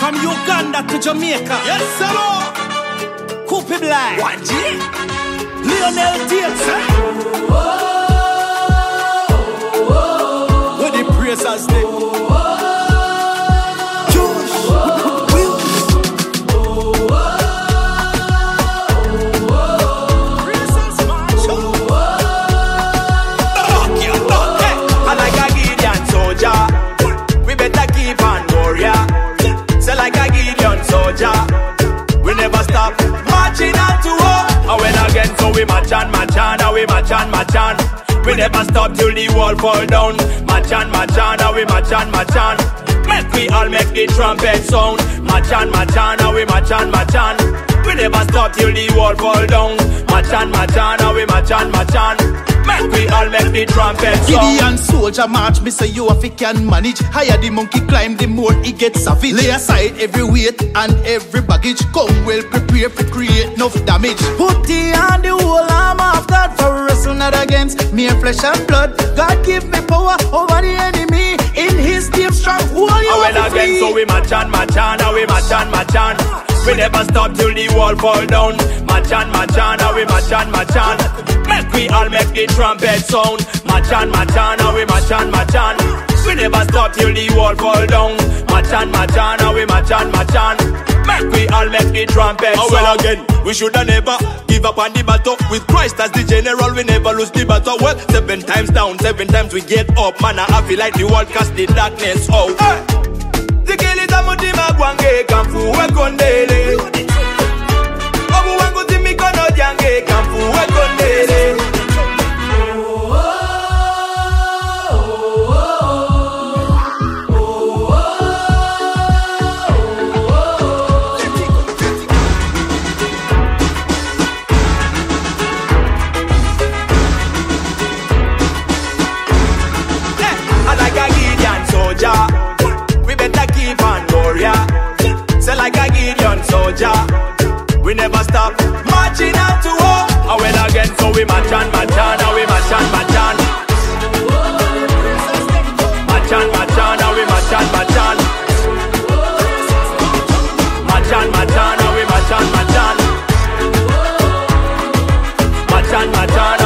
From Uganda to Jamaica. Yes, sir. Coopy Black. 1G. Lionel Tate. Where the praisers they. We never stop marching out to war. And when again, so we march on, and we march on, we never stop till the wall fall down. March on, and we march on, make we all make the trumpet sound. March on, and we march on, we never stop till the wall fall down. March on, and we march on, make we all make the trumpet sound. Gideon soldier march, me say you if can manage. Higher the monkey climb, the more he gets savage. Lay aside every weight and every baggage. Come well prepared to create enough damage. Put the on the whole arm of God for wrestle not against mere flesh and blood. God give me power over the enemy. In his deep strong wall you when again, so we march on, and we march on. We never stop till the wall fall down. March on, and we march on. Make we all make the trumpet sound. March on, and we march on. We never stop till the wall fall down. March on, and we march on. Make we all make the trumpet sound. Well again, we shoulda never give up on the battle. With Christ as the general, we never lose the battle. Well, 7 times down, 7 times we get up. Man, I feel like the world cast the darkness out. Zikilita mutima gwange kamfuwe kondele. Obu wangu timikono jange kamfuwe kondele. I like a Gideon soldier. We better keep on warrior. Say like a Gideon soldier. We never stop marching out to war. And when again, so we march on, and we march on. March on, and we march on. March on, and we march on. March on, and